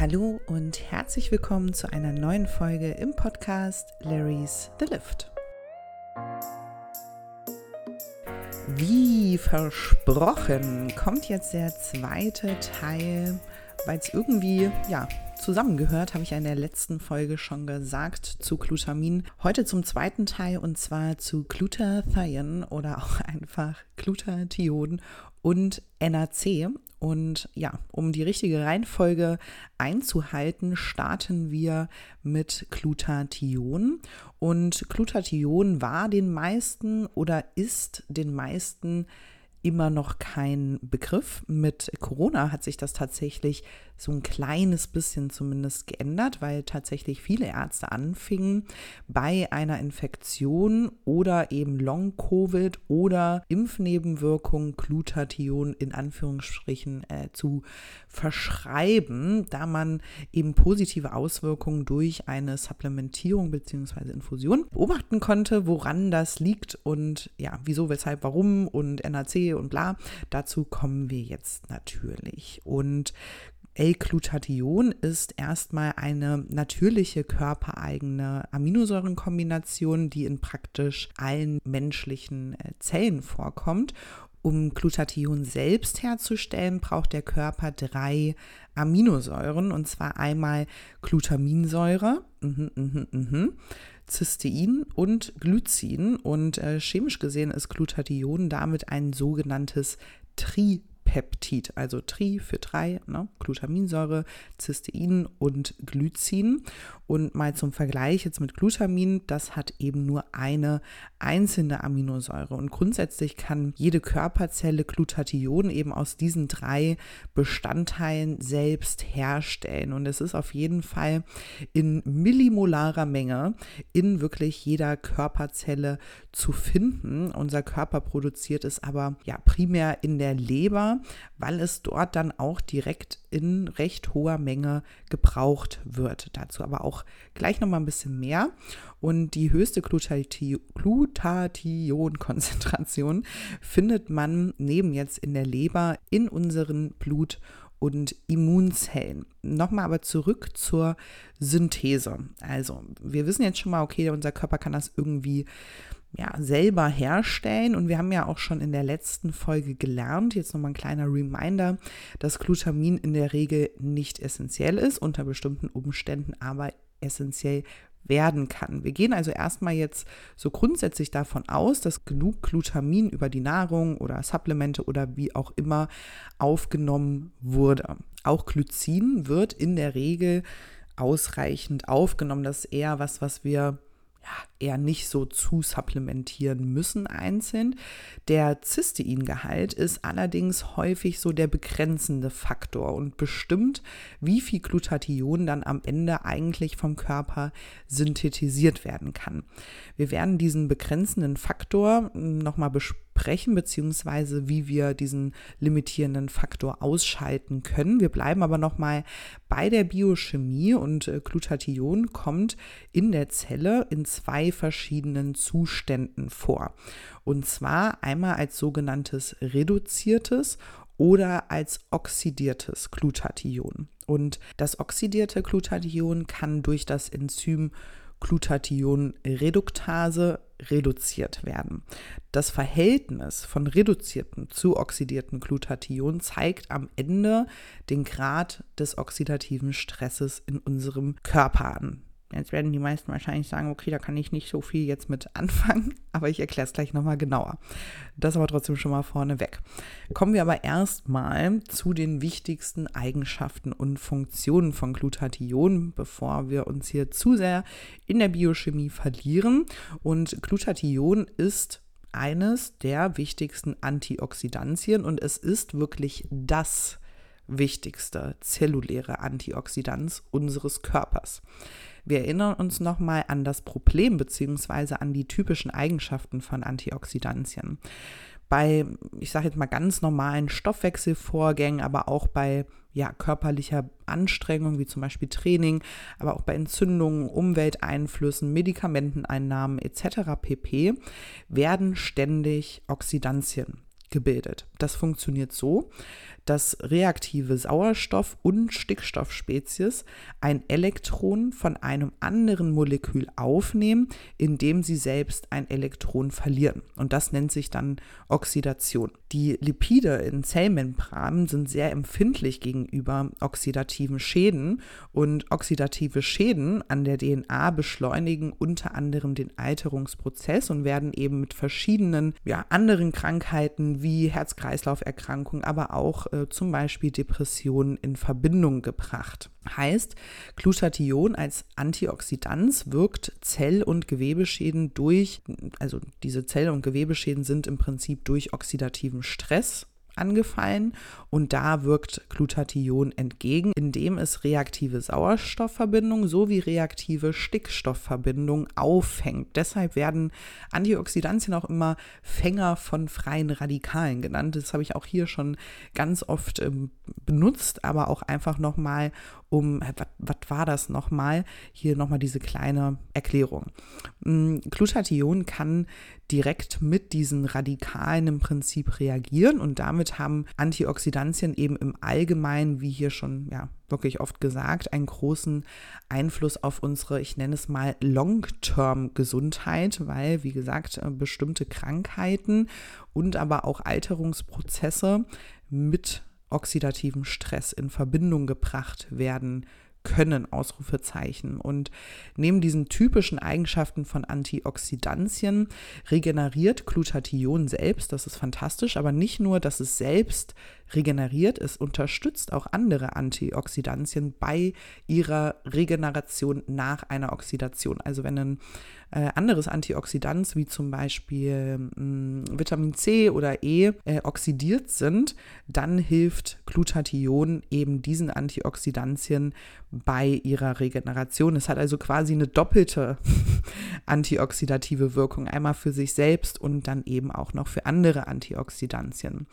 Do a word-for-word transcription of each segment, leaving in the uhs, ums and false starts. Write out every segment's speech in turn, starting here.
Hallo und herzlich willkommen zu einer neuen Folge im Podcast Larry's The Lift. Wie versprochen kommt jetzt der zweite Teil, weil es irgendwie, ja, zusammengehört, habe ich in der letzten Folge schon gesagt, zu Glutamin. Heute zum zweiten Teil und zwar zu Glutathion oder auch einfach Glutathion und N A C. Und ja, um die richtige Reihenfolge einzuhalten, starten wir mit Glutathion. Und Glutathion war den meisten oder ist den meisten immer noch kein Begriff. Mit Corona hat sich das tatsächlich so ein kleines bisschen zumindest geändert, weil tatsächlich viele Ärzte anfingen, bei einer Infektion oder eben Long-Covid oder Impfnebenwirkung Glutathion in Anführungsstrichen äh, zu verschreiben, da man eben positive Auswirkungen durch eine Supplementierung bzw. Infusion beobachten konnte, woran das liegt und ja, wieso, weshalb, warum und N A C und bla. Dazu kommen wir jetzt natürlich. Und L-Glutathion ist erstmal eine natürliche körpereigene Aminosäurenkombination, die in praktisch allen menschlichen Zellen vorkommt. Um Glutathion selbst herzustellen, braucht der Körper drei Aminosäuren, und zwar einmal Glutaminsäure, mhm, mhm, mhm, Cystein und Glycin. Und äh, chemisch gesehen ist Glutathion damit ein sogenanntes Tripeptid, also Tri für drei, ne? Glutaminsäure, Cystein und Glycin. Und mal zum Vergleich jetzt mit Glutamin, das hat eben nur eine einzelne Aminosäure. Und grundsätzlich kann jede Körperzelle Glutathion eben aus diesen drei Bestandteilen selbst herstellen. Und es ist auf jeden Fall in millimolarer Menge in wirklich jeder Körperzelle zu finden. Unser Körper produziert es aber ja primär in der Leber, weil es dort dann auch direkt in recht hoher Menge gebraucht wird. Dazu aber auch gleich nochmal ein bisschen mehr. Und die höchste Glutathion-Konzentration findet man neben jetzt in der Leber in unseren Blut- und Immunzellen. Nochmal aber zurück zur Synthese. Also wir wissen jetzt schon mal, okay, unser Körper kann das irgendwie ja, selber herstellen. Und wir haben ja auch schon in der letzten Folge gelernt, jetzt nochmal ein kleiner Reminder, dass Glutamin in der Regel nicht essentiell ist, unter bestimmten Umständen aber essentiell werden kann. Wir gehen also erstmal jetzt so grundsätzlich davon aus, dass genug Glutamin über die Nahrung oder Supplemente oder wie auch immer aufgenommen wurde. Auch Glycin wird in der Regel ausreichend aufgenommen. Das ist eher was, was wir ja, eher nicht so zu supplementieren müssen einzeln. Der Cysteingehalt ist allerdings häufig so der begrenzende Faktor und bestimmt, wie viel Glutathion dann am Ende eigentlich vom Körper synthetisiert werden kann. Wir werden diesen begrenzenden Faktor nochmal besprechen, beziehungsweise wie wir diesen limitierenden Faktor ausschalten können. Wir bleiben aber nochmal bei der Biochemie und äh, Glutathion kommt in der Zelle in zwei verschiedenen Zuständen vor. Und zwar einmal als sogenanntes reduziertes oder als oxidiertes Glutathion. Und das oxidierte Glutathion kann durch das Enzym Glutathion-Reduktase reduziert werden. Das Verhältnis von reduziertem zu oxidiertem Glutathion zeigt am Ende den Grad des oxidativen Stresses in unserem Körper an. Jetzt werden die meisten wahrscheinlich sagen, okay, da kann ich nicht so viel jetzt mit anfangen, aber ich erkläre es gleich nochmal genauer. Das aber trotzdem schon mal vorneweg. Kommen wir aber erstmal zu den wichtigsten Eigenschaften und Funktionen von Glutathion, bevor wir uns hier zu sehr in der Biochemie verlieren. Und Glutathion ist eines der wichtigsten Antioxidantien und es ist wirklich das wichtigste zelluläre Antioxidant unseres Körpers. Wir erinnern uns nochmal an das Problem bzw. an die typischen Eigenschaften von Antioxidantien. Bei, ich sage jetzt mal, ganz normalen Stoffwechselvorgängen, aber auch bei ja, körperlicher Anstrengung, wie zum Beispiel Training, aber auch bei Entzündungen, Umwelteinflüssen, Medikamenteneinnahmen et cetera pp. werden ständig Oxidantien gebildet. Das funktioniert so, dass reaktive Sauerstoff- und Stickstoffspezies ein Elektron von einem anderen Molekül aufnehmen, indem sie selbst ein Elektron verlieren. Und das nennt sich dann Oxidation. Die Lipide in Zellmembranen sind sehr empfindlich gegenüber oxidativen Schäden und oxidative Schäden an der D N A beschleunigen unter anderem den Alterungsprozess und werden eben mit verschiedenen ja, anderen Krankheiten wie Herz-Kreislauf-Erkrankungen, aber auch äh, zum Beispiel Depressionen in Verbindung gebracht. Heißt, Glutathion als Antioxidant wirkt Zell- und Gewebeschäden durch, also diese Zell- und Gewebeschäden sind im Prinzip durch oxidativen Stress angefallen und da wirkt Glutathion entgegen, indem es reaktive Sauerstoffverbindungen sowie reaktive Stickstoffverbindungen auffängt. Deshalb werden Antioxidantien auch immer Fänger von freien Radikalen genannt. Das habe ich auch hier schon ganz oft ähm, benutzt, aber auch einfach nochmal um, was war das nochmal? Hier nochmal diese kleine Erklärung. Glutathion kann direkt mit diesen Radikalen im Prinzip reagieren und damit haben Antioxidantien eben im Allgemeinen, wie hier schon ja wirklich oft gesagt, einen großen Einfluss auf unsere, ich nenne es mal Long-Term-Gesundheit, weil, wie gesagt, bestimmte Krankheiten und aber auch Alterungsprozesse mit oxidativem Stress in Verbindung gebracht werden können, Ausrufezeichen. Und neben diesen typischen Eigenschaften von Antioxidantien regeneriert Glutathion selbst, das ist fantastisch, aber nicht nur, dass es selbst regeneriert, es unterstützt auch andere Antioxidantien bei ihrer Regeneration nach einer Oxidation. Also wenn ein äh, anderes Antioxidant, wie zum Beispiel mh, Vitamin C oder E, äh, oxidiert sind, dann hilft Glutathion eben diesen Antioxidantien bei ihrer Regeneration. Es hat also quasi eine doppelte antioxidative Wirkung, einmal für sich selbst und dann eben auch noch für andere Antioxidantien.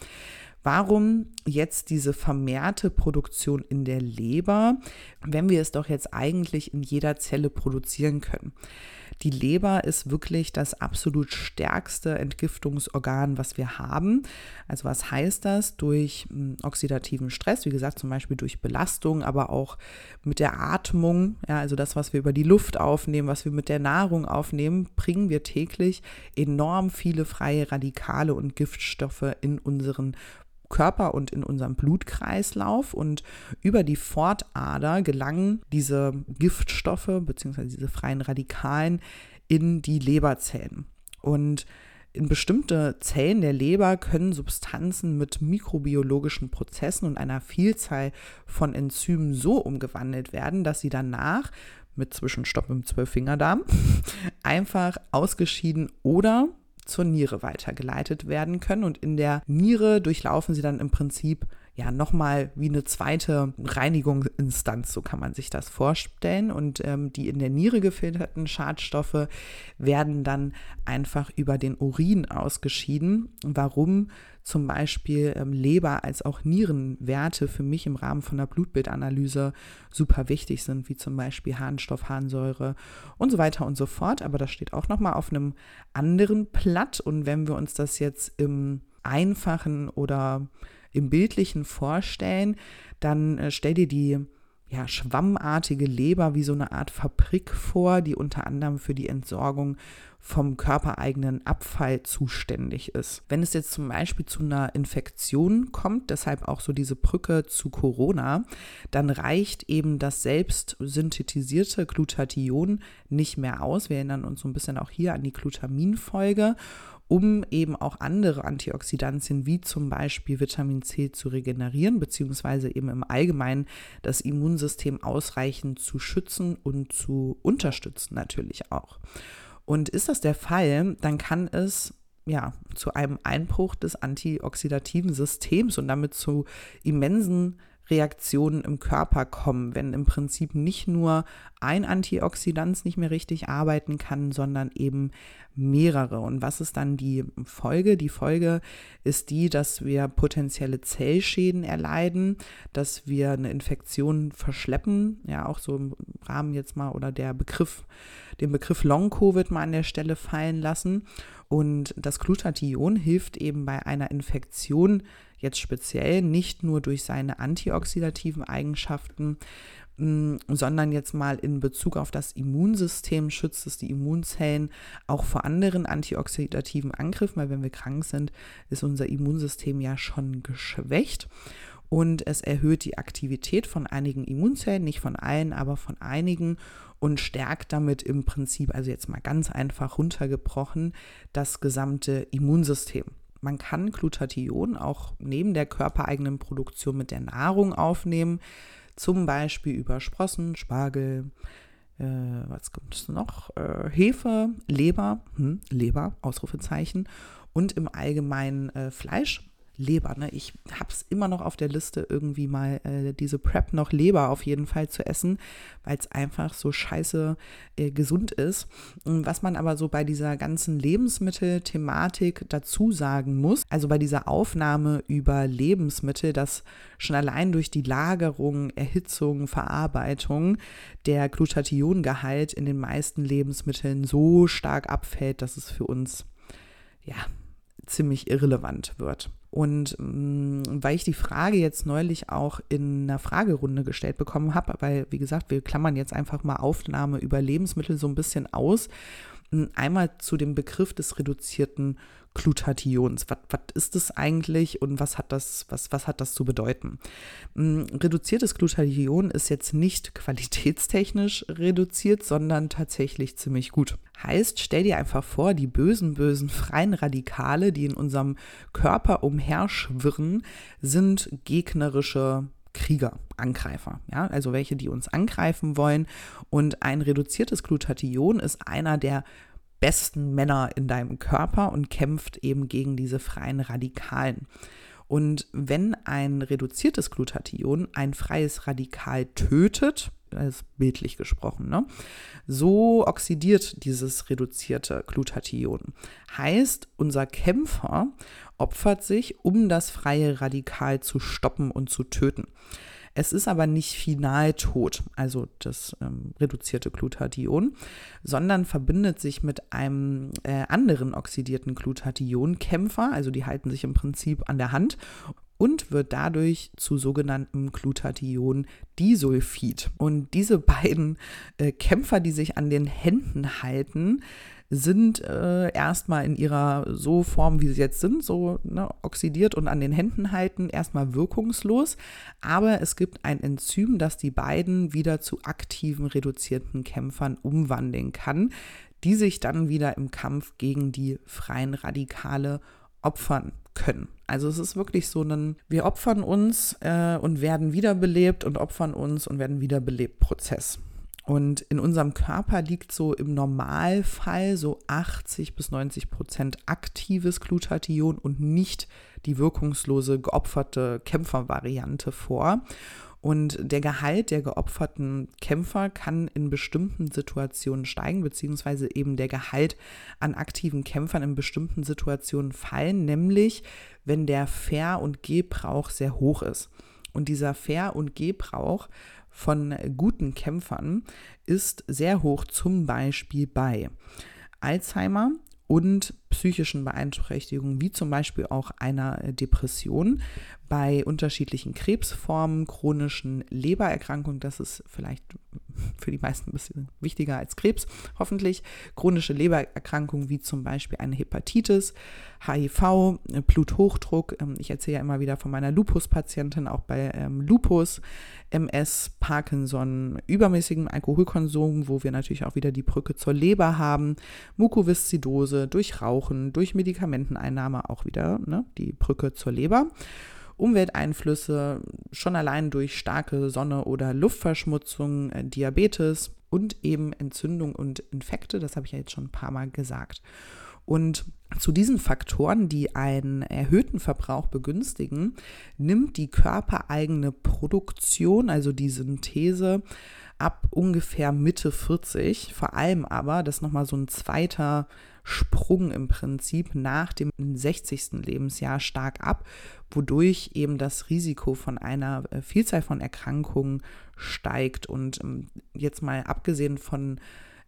Warum jetzt diese vermehrte Produktion in der Leber, wenn wir es doch jetzt eigentlich in jeder Zelle produzieren können? Die Leber ist wirklich das absolut stärkste Entgiftungsorgan, was wir haben. Also was heißt das? Durch mh, oxidativen Stress, wie gesagt, zum Beispiel durch Belastung, aber auch mit der Atmung, ja, also das, was wir über die Luft aufnehmen, was wir mit der Nahrung aufnehmen, bringen wir täglich enorm viele freie Radikale und Giftstoffe in unseren Körper und in unserem Blutkreislauf und über die Pfortader gelangen diese Giftstoffe bzw. diese freien Radikalen in die Leberzellen. Und in bestimmte Zellen der Leber können Substanzen mit mikrobiologischen Prozessen und einer Vielzahl von Enzymen so umgewandelt werden, dass sie danach mit Zwischenstopp im Zwölffingerdarm einfach ausgeschieden oder zur Niere weitergeleitet werden können und in der Niere durchlaufen sie dann im Prinzip ja nochmal wie eine zweite Reinigungsinstanz, so kann man sich das vorstellen und ähm, die in der Niere gefilterten Schadstoffe werden dann einfach über den Urin ausgeschieden. Warum zum Beispiel ähm, Leber- als auch Nierenwerte für mich im Rahmen von der Blutbildanalyse super wichtig sind, wie zum Beispiel Harnstoff, Harnsäure und so weiter und so fort. Aber das steht auch nochmal auf einem anderen Blatt. Und wenn wir uns das jetzt im Einfachen oder im Bildlichen vorstellen, dann äh, stell dir die ja, schwammartige Leber wie so eine Art Fabrik vor, die unter anderem für die Entsorgung vom körpereigenen Abfall zuständig ist. Wenn es jetzt zum Beispiel zu einer Infektion kommt, deshalb auch so diese Brücke zu Corona, dann reicht eben das selbst synthetisierte Glutathion nicht mehr aus. Wir erinnern uns so ein bisschen auch hier an die Glutamin-Folge, um eben auch andere Antioxidantien wie zum Beispiel Vitamin C zu regenerieren, beziehungsweise eben im Allgemeinen das Immunsystem ausreichend zu schützen und zu unterstützen natürlich auch. Und ist das der Fall, dann kann es ja zu einem Einbruch des antioxidativen Systems und damit zu immensen Reaktionen im Körper kommen, wenn im Prinzip nicht nur ein Antioxidant nicht mehr richtig arbeiten kann, sondern eben mehrere. Und was ist dann die Folge? Die Folge ist die, dass wir potenzielle Zellschäden erleiden, dass wir eine Infektion verschleppen, ja auch so im Rahmen jetzt mal oder der Begriff, den Begriff Long-Covid mal an der Stelle fallen lassen. Und das Glutathion hilft eben bei einer Infektion jetzt speziell nicht nur durch seine antioxidativen Eigenschaften, sondern jetzt mal in Bezug auf das Immunsystem schützt es die Immunzellen auch vor anderen antioxidativen Angriffen, weil wenn wir krank sind, ist unser Immunsystem ja schon geschwächt. Und es erhöht die Aktivität von einigen Immunzellen, nicht von allen, aber von einigen und stärkt damit im Prinzip, also jetzt mal ganz einfach runtergebrochen, das gesamte Immunsystem. Man kann Glutathion auch neben der körpereigenen Produktion mit der Nahrung aufnehmen, zum Beispiel über Sprossen, Spargel, äh, was kommt noch, äh, Hefe, Leber, hm, Leber, Ausrufezeichen und im Allgemeinen äh, Fleisch. Leber, ne? Ich habe es immer noch auf der Liste, irgendwie mal äh, diese Prep noch Leber auf jeden Fall zu essen, weil es einfach so scheiße äh, gesund ist. Und was man aber so bei dieser ganzen Lebensmittelthematik dazu sagen muss, also bei dieser Aufnahme über Lebensmittel, dass schon allein durch die Lagerung, Erhitzung, Verarbeitung der Glutationgehalt in den meisten Lebensmitteln so stark abfällt, dass es für uns, ja, ziemlich irrelevant wird. Und mh, weil ich die Frage jetzt neulich auch in einer Fragerunde gestellt bekommen habe, weil, wie gesagt, wir klammern jetzt einfach mal Aufnahme über Lebensmittel so ein bisschen aus, einmal zu dem Begriff des reduzierten Glutathions. Was, was ist das eigentlich und was hat das, was, was hat das zu bedeuten? Reduziertes Glutathion ist jetzt nicht qualitätstechnisch reduziert, sondern tatsächlich ziemlich gut. Heißt, stell dir einfach vor, die bösen, bösen freien Radikale, die in unserem Körper umherschwirren, sind gegnerische Krieger, Angreifer, ja, also welche, die uns angreifen wollen. Und ein reduziertes Glutathion ist einer der besten Männer in deinem Körper und kämpft eben gegen diese freien Radikalen. Und wenn ein reduziertes Glutathion ein freies Radikal tötet, das ist bildlich gesprochen, ne, so oxidiert dieses reduzierte Glutathion. Heißt, unser Kämpfer opfert sich, um das freie Radikal zu stoppen und zu töten. Es ist aber nicht final tot, also das ähm, reduzierte Glutathion, sondern verbindet sich mit einem äh, anderen oxidierten Glutathion-Kämpfer, also die halten sich im Prinzip an der Hand und wird dadurch zu sogenanntem Glutathion-Disulfid. Und diese beiden äh, Kämpfer, die sich an den Händen halten, sind äh, erstmal in ihrer so Form, wie sie jetzt sind, so ne, oxidiert und an den Händen halten, erstmal wirkungslos. Aber es gibt ein Enzym, das die beiden wieder zu aktiven, reduzierten Kämpfern umwandeln kann, die sich dann wieder im Kampf gegen die freien Radikale opfern können. Also es ist wirklich so ein, wir opfern uns äh, und werden wiederbelebt und opfern uns und werden wiederbelebt Prozess. Und in unserem Körper liegt so im Normalfall so achtzig bis neunzig Prozent aktives Glutathion und nicht die wirkungslose geopferte Kämpfervariante vor. Und der Gehalt der geopferten Kämpfer kann in bestimmten Situationen steigen, beziehungsweise eben der Gehalt an aktiven Kämpfern in bestimmten Situationen fallen, nämlich wenn der Ver- und Gebrauch sehr hoch ist. Und dieser Ver- und Gebrauch von guten Kämpfern ist sehr hoch, zum Beispiel bei Alzheimer und psychischen Beeinträchtigungen, wie zum Beispiel auch einer Depression, bei unterschiedlichen Krebsformen, chronischen Lebererkrankungen, das ist vielleicht für die meisten ein bisschen wichtiger als Krebs, hoffentlich, chronische Lebererkrankungen wie zum Beispiel eine Hepatitis, H I V, Bluthochdruck, ich erzähle ja immer wieder von meiner Lupus-Patientin, auch bei ähm, Lupus, M S, Parkinson, übermäßigem Alkoholkonsum, wo wir natürlich auch wieder die Brücke zur Leber haben, Mukoviszidose, durch Rauchen, durch Medikamenteneinnahme auch wieder ne, die Brücke zur Leber. Umwelteinflüsse, schon allein durch starke Sonne- oder Luftverschmutzung, äh, Diabetes und eben Entzündung und Infekte, das habe ich ja jetzt schon ein paar Mal gesagt. Und zu diesen Faktoren, die einen erhöhten Verbrauch begünstigen, nimmt die körpereigene Produktion, also die Synthese, ab ungefähr Mitte vierzig, vor allem aber, das ist nochmal so ein zweiter Sprung im Prinzip nach dem sechzigsten Lebensjahr stark ab, wodurch eben das Risiko von einer Vielzahl von Erkrankungen steigt. Und jetzt mal abgesehen von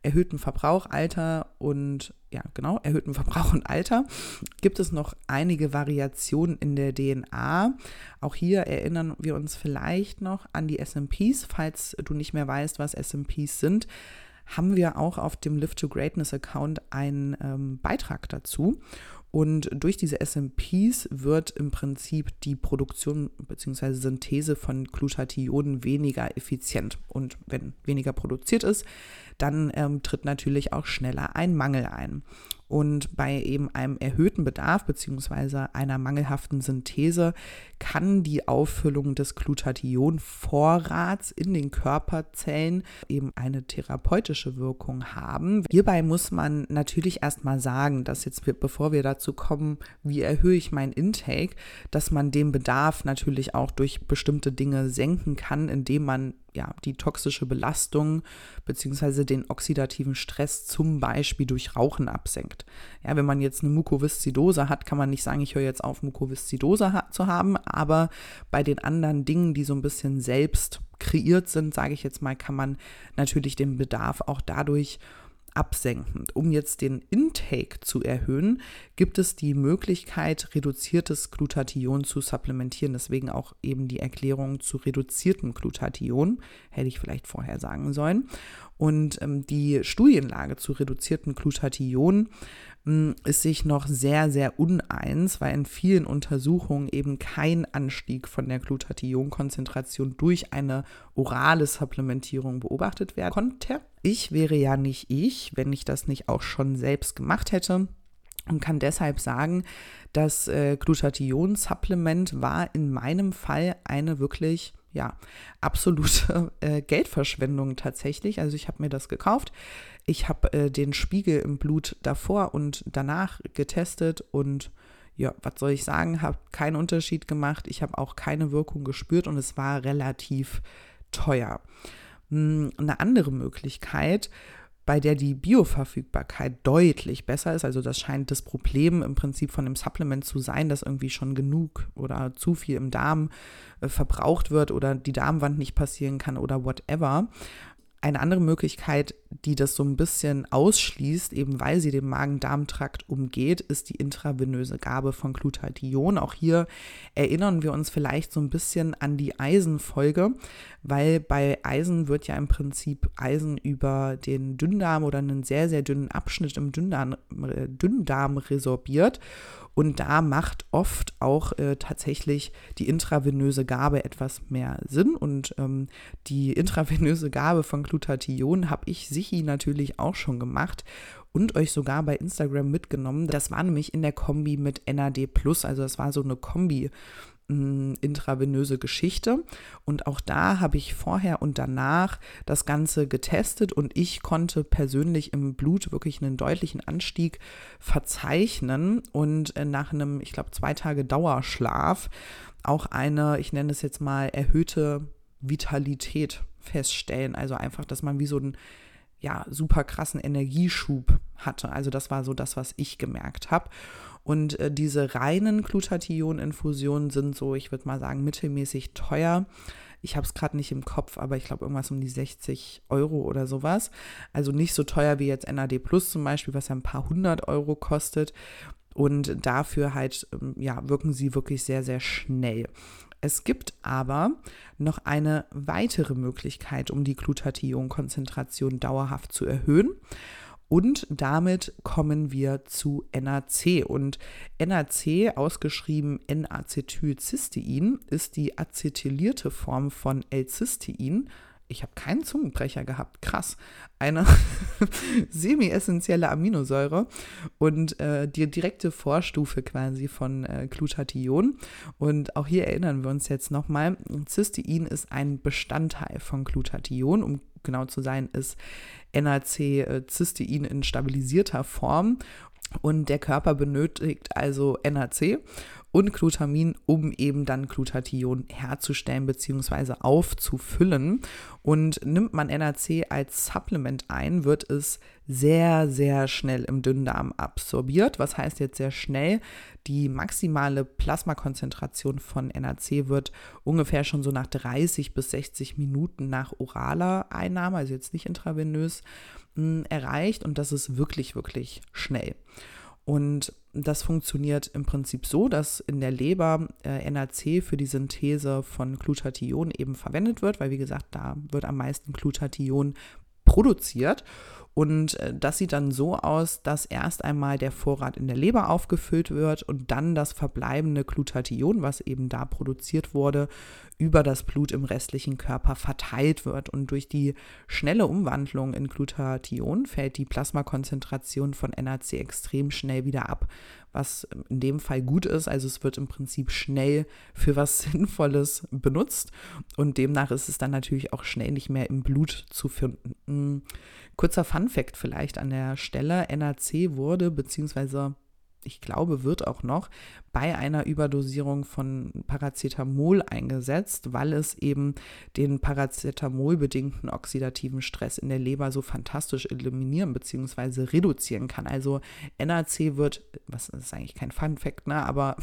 erhöhten Verbrauch, Alter und ja genau, erhöhten Verbrauch und Alter gibt es noch einige Variationen in der D N A. Auch hier erinnern wir uns vielleicht noch an die S M Ps. Falls du nicht mehr weißt, was S M Ps sind, haben wir auch auf dem Live to Greatness Account einen ähm, Beitrag dazu. Und durch diese S M Ps wird im Prinzip die Produktion bzw. Synthese von Glutathion weniger effizient. Und wenn weniger produziert ist, dann ähm, tritt natürlich auch schneller ein Mangel ein. Und bei eben einem erhöhten Bedarf bzw. einer mangelhaften Synthese kann die Auffüllung des Glutathionvorrats in den Körperzellen eben eine therapeutische Wirkung haben. Hierbei muss man natürlich erstmal sagen, dass jetzt, bevor wir dazu kommen, wie erhöhe ich meinen Intake, dass man den Bedarf natürlich auch durch bestimmte Dinge senken kann, indem man ja, die toxische Belastung bzw. den oxidativen Stress zum Beispiel durch Rauchen absenkt. Ja, wenn man jetzt eine Mukoviszidose hat, kann man nicht sagen, ich höre jetzt auf, Mukoviszidose ha- zu haben, aber bei den anderen Dingen, die so ein bisschen selbst kreiert sind, sage ich jetzt mal, kann man natürlich den Bedarf auch dadurch absenken. Um jetzt den Intake zu erhöhen, gibt es die Möglichkeit, reduziertes Glutathion zu supplementieren. Deswegen auch eben die Erklärung zu reduziertem Glutathion, hätte ich vielleicht vorher sagen sollen. Und ähm, die Studienlage zu reduziertem Glutathion ähm, ist sich noch sehr, sehr uneins, weil in vielen Untersuchungen eben kein Anstieg von der Glutathionkonzentration durch eine orale Supplementierung beobachtet werden konnte. Ich wäre ja nicht ich, wenn ich das nicht auch schon selbst gemacht hätte. Und kann deshalb sagen, das äh, Glutathion-Supplement war in meinem Fall eine wirklich, ja, absolute äh, Geldverschwendung tatsächlich. Also ich habe mir das gekauft. Ich habe äh, den Spiegel im Blut davor und danach getestet und ja, was soll ich sagen, habe keinen Unterschied gemacht. Ich habe auch keine Wirkung gespürt und es war relativ teuer. Eine andere Möglichkeit, bei der die Bioverfügbarkeit deutlich besser ist, also das scheint das Problem im Prinzip von dem Supplement zu sein, dass irgendwie schon genug oder zu viel im Darm äh, verbraucht wird oder die Darmwand nicht passieren kann oder whatever. Eine andere Möglichkeit, die das so ein bisschen ausschließt, eben weil sie den Magen-Darm-Trakt umgeht, ist die intravenöse Gabe von Glutathion. Auch hier erinnern wir uns vielleicht so ein bisschen an die Eisenfolge, weil bei Eisen wird ja im Prinzip Eisen über den Dünndarm oder einen sehr, sehr dünnen Abschnitt im Dünndarm, äh, Dünndarm resorbiert. Und da macht oft auch äh, tatsächlich die intravenöse Gabe etwas mehr Sinn. Und ähm, die intravenöse Gabe von Glutathion habe ich Sichi natürlich auch schon gemacht und euch sogar bei Instagram mitgenommen. Das war nämlich in der Kombi mit N A D plus, also das war so eine Kombi intravenöse Geschichte und auch da habe ich vorher und danach das Ganze getestet und ich konnte persönlich im Blut wirklich einen deutlichen Anstieg verzeichnen und nach einem, ich glaube, zwei Tage Dauerschlaf auch eine, ich nenne es jetzt mal, erhöhte Vitalität feststellen, also einfach, dass man wie so einen ja, super krassen Energieschub hatte, also das war so das, was ich gemerkt habe. Und äh, diese reinen Glutathion-Infusionen sind so, ich würde mal sagen, mittelmäßig teuer. Ich habe es gerade nicht im Kopf, aber ich glaube irgendwas um die sechzig Euro oder sowas. Also nicht so teuer wie jetzt N A D plus zum Beispiel, was ja ein paar hundert Euro kostet. Und dafür halt, ja, wirken sie wirklich sehr, sehr schnell. Es gibt aber noch eine weitere Möglichkeit, um die Glutathion-Konzentration dauerhaft zu erhöhen. Und damit kommen wir zu N A C. Und N A C, ausgeschrieben N-Acetylcystein, ist die acetylierte Form von L-Cystein. Ich habe keinen Zungenbrecher gehabt, krass. Eine semi-essentielle Aminosäure und äh, die direkte Vorstufe quasi von äh, Glutathion. Und auch hier erinnern wir uns jetzt nochmal, Cystein ist ein Bestandteil von Glutathion, um genau zu sein, ist N A C-Cystein in stabilisierter Form und der Körper benötigt also N A C und Glutamin, um eben dann Glutathion herzustellen bzw. aufzufüllen. Und nimmt man N A C als Supplement ein, wird es sehr, sehr schnell im Dünndarm absorbiert. Was heißt jetzt sehr schnell? Die maximale Plasmakonzentration von N A C wird ungefähr schon so nach dreißig bis sechzig Minuten nach oraler Einnahme, also jetzt nicht intravenös, mh, erreicht. Und das ist wirklich, wirklich schnell. Und das funktioniert im Prinzip so, dass in der Leber äh, N A C für die Synthese von Glutathion eben verwendet wird, weil wie gesagt, da wird am meisten Glutathion produziert. Und äh, das sieht dann so aus, dass erst einmal der Vorrat in der Leber aufgefüllt wird und dann das verbleibende Glutathion, was eben da produziert wurde, über das Blut im restlichen Körper verteilt wird. Und durch die schnelle Umwandlung in Glutathion fällt die Plasmakonzentration von N A C extrem schnell wieder ab, was in dem Fall gut ist. Also es wird im Prinzip schnell für was Sinnvolles benutzt und demnach ist es dann natürlich auch schnell nicht mehr im Blut zu finden. Kurzer Funfact vielleicht an der Stelle: N A C wurde, beziehungsweise ich glaube, wird auch noch bei einer Überdosierung von Paracetamol eingesetzt, weil es eben den paracetamolbedingten oxidativen Stress in der Leber so fantastisch eliminieren bzw. reduzieren kann. Also N A C wird, was ist eigentlich kein Funfact, ne, aber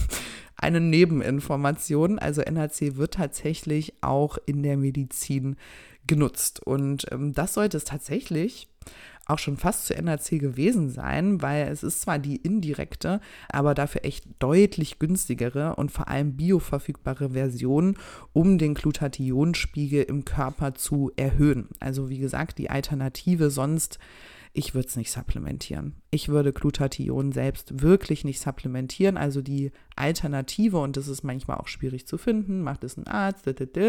eine Nebeninformation, also N A C wird tatsächlich auch in der Medizin genutzt. Und ähm, das sollte es tatsächlich auch schon fast zu N A C gewesen sein, weil es ist zwar die indirekte, aber dafür echt deutlich günstigere und vor allem bioverfügbare Version, um den Glutathionspiegel im Körper zu erhöhen. Also wie gesagt, die Alternative sonst, ich würde es nicht supplementieren. Ich würde Glutathion selbst wirklich nicht supplementieren. Also die Alternative, und das ist manchmal auch schwierig zu finden, macht es ein Arzt,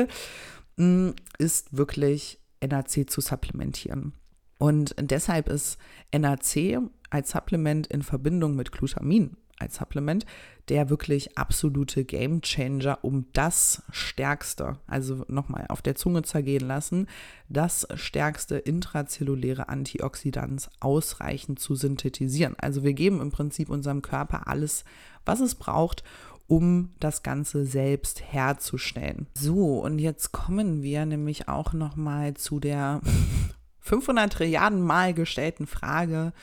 ist wirklich N A C zu supplementieren. Und deshalb ist N A C als Supplement in Verbindung mit Glutamin als Supplement der wirklich absolute Gamechanger, um das stärkste, also nochmal auf der Zunge zergehen lassen, das stärkste intrazelluläre Antioxidant ausreichend zu synthetisieren. Also wir geben im Prinzip unserem Körper alles, was es braucht, um das Ganze selbst herzustellen. So, und jetzt kommen wir nämlich auch nochmal zu der fünfhundert Trilliarden Mal gestellten Frage,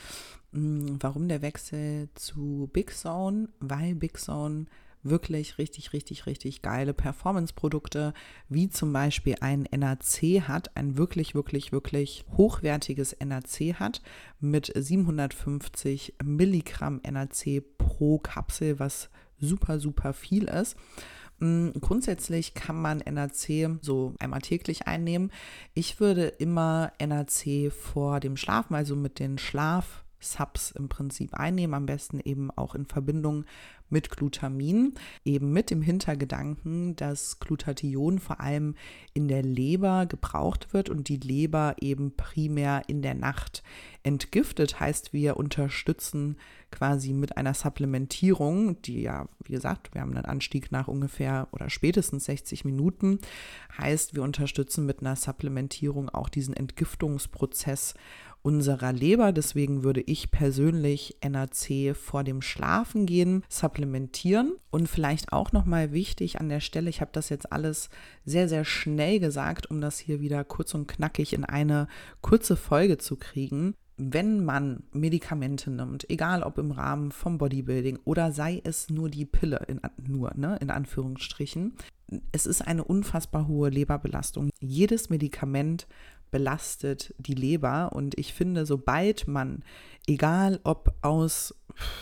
warum der Wechsel zu Big Zone? Weil Big Zone wirklich richtig, richtig, richtig geile Performance-Produkte, wie zum Beispiel ein N A C hat, ein wirklich, wirklich, wirklich hochwertiges N A C hat, mit siebenhundertfünfzig Milligramm N A C pro Kapsel, was super, super viel ist. Grundsätzlich kann man N A C so einmal täglich einnehmen. Ich würde immer N A C vor dem Schlafen, also mit den Schlaf-Subs im Prinzip einnehmen, am besten eben auch in Verbindung mit Glutamin, eben mit dem Hintergedanken, dass Glutathion vor allem in der Leber gebraucht wird und die Leber eben primär in der Nacht entgiftet. Heißt, wir unterstützen quasi mit einer Supplementierung, die ja, wie gesagt, wir haben einen Anstieg nach ungefähr oder spätestens sechzig Minuten, heißt, wir unterstützen mit einer Supplementierung auch diesen Entgiftungsprozess unserer Leber. Deswegen würde ich persönlich N A C vor dem Schlafen gehen, supplementieren. Und vielleicht auch nochmal wichtig an der Stelle, ich habe das jetzt alles sehr, sehr schnell gesagt, um das hier wieder kurz und knackig in eine kurze Folge zu kriegen. Wenn man Medikamente nimmt, egal ob im Rahmen vom Bodybuilding oder sei es nur die Pille, in, nur, ne, in Anführungsstrichen, es ist eine unfassbar hohe Leberbelastung. Jedes Medikament belastet die Leber und ich finde, sobald man, egal ob aus,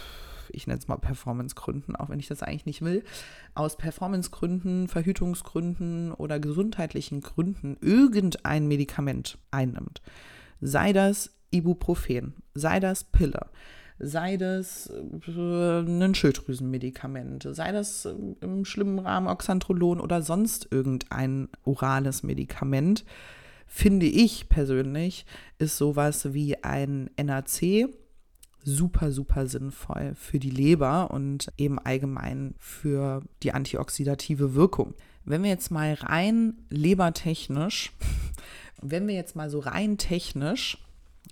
ich nenne es mal Performancegründen, auch wenn ich das eigentlich nicht will, aus Performancegründen, Verhütungsgründen oder gesundheitlichen Gründen irgendein Medikament einnimmt, sei das Ibuprofen, sei das Pille, sei das äh, ein Schilddrüsenmedikament, sei das äh, im schlimmen Rahmen Oxandrolon oder sonst irgendein orales Medikament, finde ich persönlich, ist sowas wie ein N A C super, super sinnvoll für die Leber und eben allgemein für die antioxidative Wirkung. Wenn wir jetzt mal rein lebertechnisch, wenn wir jetzt mal so rein technisch,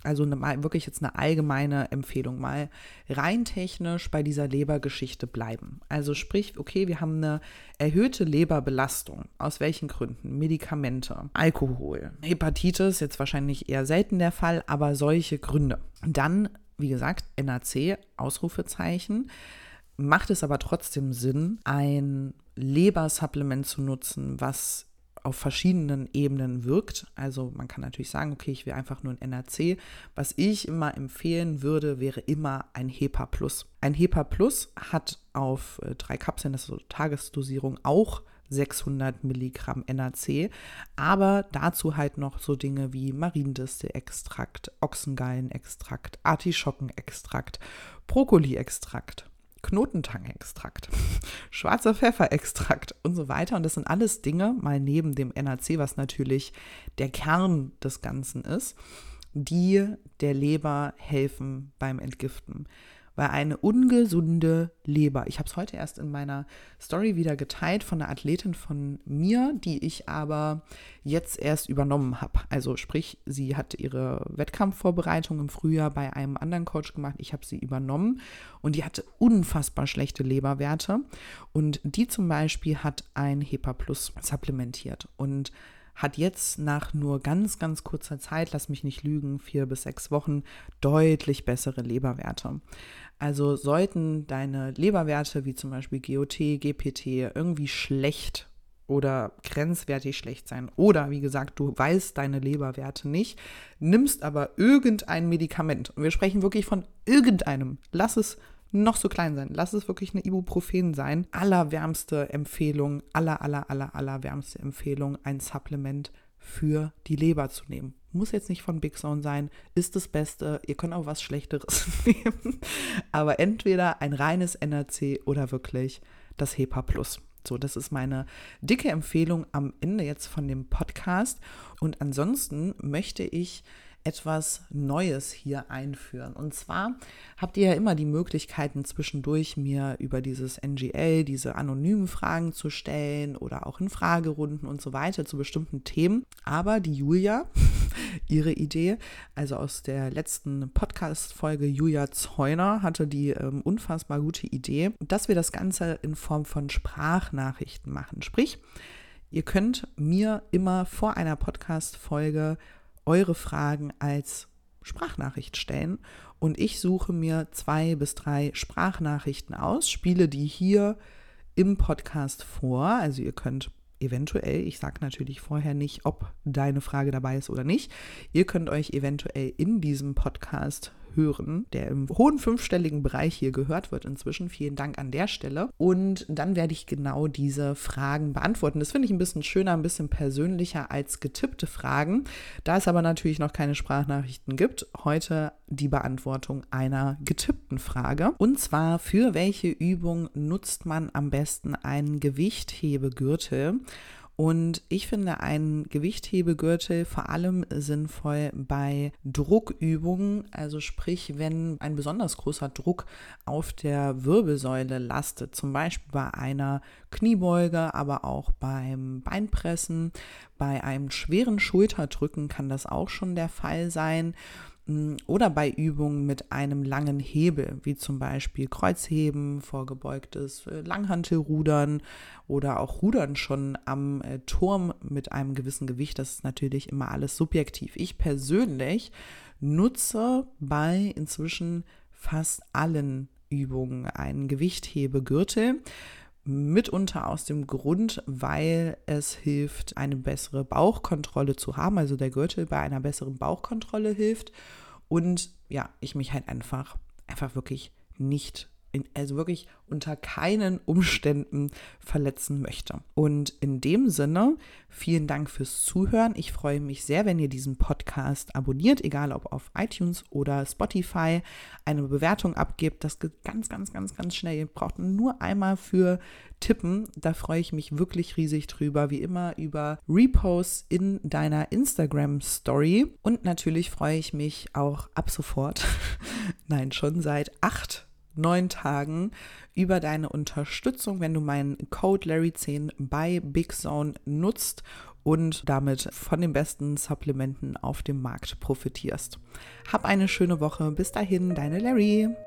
also eine, wirklich jetzt eine allgemeine Empfehlung, mal rein technisch bei dieser Lebergeschichte bleiben. Also sprich, okay, wir haben eine erhöhte Leberbelastung. Aus welchen Gründen? Medikamente, Alkohol, Hepatitis, jetzt wahrscheinlich eher selten der Fall, aber solche Gründe. Dann, wie gesagt, N A C, Ausrufezeichen. Macht es aber trotzdem Sinn, ein Lebersupplement zu nutzen, was auf verschiedenen Ebenen wirkt. Also man kann natürlich sagen, okay, ich will einfach nur ein N A C. Was ich immer empfehlen würde, wäre immer ein Hepa Plus. Ein Hepa Plus hat auf äh, drei Kapseln, das ist so Tagesdosierung, auch sechshundert Milligramm N A C, aber dazu halt noch so Dinge wie Mariendistelextrakt, Ochsengallenextrakt, Artischockenextrakt, Brokkoliextrakt, Knotentangextrakt, schwarzer Pfefferextrakt und so weiter. Und das sind alles Dinge, mal neben dem N A C, was natürlich der Kern des Ganzen ist, die der Leber helfen beim Entgiften. Weil eine ungesunde Leber, ich habe es heute erst in meiner Story wieder geteilt von einer Athletin von mir, die ich aber jetzt erst übernommen habe. Also sprich, sie hat ihre Wettkampfvorbereitung im Frühjahr bei einem anderen Coach gemacht. Ich habe sie übernommen und die hatte unfassbar schlechte Leberwerte. Und die zum Beispiel hat ein Hepa Plus supplementiert und hat jetzt nach nur ganz, ganz kurzer Zeit, lass mich nicht lügen, vier bis sechs Wochen, deutlich bessere Leberwerte. Also sollten deine Leberwerte wie zum Beispiel G O T, G P T irgendwie schlecht oder grenzwertig schlecht sein oder wie gesagt, du weißt deine Leberwerte nicht, nimmst aber irgendein Medikament und wir sprechen wirklich von irgendeinem, lass es noch so klein sein. Lass es wirklich eine Ibuprofen sein. Allerwärmste Empfehlung, aller, aller, aller, allerwärmste Empfehlung, ein Supplement für die Leber zu nehmen. Muss jetzt nicht von Big Zone sein, ist das Beste. Ihr könnt auch was Schlechteres nehmen. Aber entweder ein reines N A C oder wirklich das Hepa Plus. So, das ist meine dicke Empfehlung am Ende jetzt von dem Podcast. Und ansonsten möchte ich etwas Neues hier einführen. Und zwar habt ihr ja immer die Möglichkeiten zwischendurch mir über dieses N G L, diese anonymen Fragen zu stellen oder auch in Fragerunden und so weiter zu bestimmten Themen. Aber die Julia, ihre Idee, also aus der letzten Podcast-Folge, Julia Zeuner, hatte die ähm, unfassbar gute Idee, dass wir das Ganze in Form von Sprachnachrichten machen. Sprich, ihr könnt mir immer vor einer Podcast-Folge eure Fragen als Sprachnachricht stellen und ich suche mir zwei bis drei Sprachnachrichten aus, spiele die hier im Podcast vor. Also ihr könnt eventuell, ich sage natürlich vorher nicht, ob deine Frage dabei ist oder nicht, ihr könnt euch eventuell in diesem Podcast hören, der im hohen fünfstelligen Bereich hier gehört wird inzwischen. Vielen Dank an der Stelle. Und dann werde ich genau diese Fragen beantworten. Das finde ich ein bisschen schöner, ein bisschen persönlicher als getippte Fragen. Da es aber natürlich noch keine Sprachnachrichten gibt, heute die Beantwortung einer getippten Frage. Und zwar, für welche Übung nutzt man am besten einen Gewichthebegürtel? Und ich finde einen Gewichthebegürtel vor allem sinnvoll bei Druckübungen, also sprich, wenn ein besonders großer Druck auf der Wirbelsäule lastet, zum Beispiel bei einer Kniebeuge, aber auch beim Beinpressen, bei einem schweren Schulterdrücken kann das auch schon der Fall sein. Oder bei Übungen mit einem langen Hebel, wie zum Beispiel Kreuzheben, vorgebeugtes Langhantelrudern oder auch Rudern schon am Turm mit einem gewissen Gewicht. Das ist natürlich immer alles subjektiv. Ich persönlich nutze bei inzwischen fast allen Übungen einen Gewichthebegürtel. Mitunter aus dem Grund, weil es hilft, eine bessere Bauchkontrolle zu haben, also der Gürtel bei einer besseren Bauchkontrolle hilft und ja, ich mich halt einfach, einfach wirklich nicht, in, also wirklich unter keinen Umständen verletzen möchte. Und in dem Sinne, vielen Dank fürs Zuhören. Ich freue mich sehr, wenn ihr diesen Podcast abonniert, egal ob auf iTunes oder Spotify, eine Bewertung abgebt. Das geht ganz, ganz, ganz, ganz schnell. Ihr braucht nur einmal für tippen. Da freue ich mich wirklich riesig drüber. Wie immer über Reposts in deiner Instagram-Story. Und natürlich freue ich mich auch ab sofort, nein, schon seit acht neun Tagen über deine Unterstützung, wenn du meinen Code Larry zehn bei Big Zone nutzt und damit von den besten Supplementen auf dem Markt profitierst. Hab eine schöne Woche. Bis dahin, deine Larry.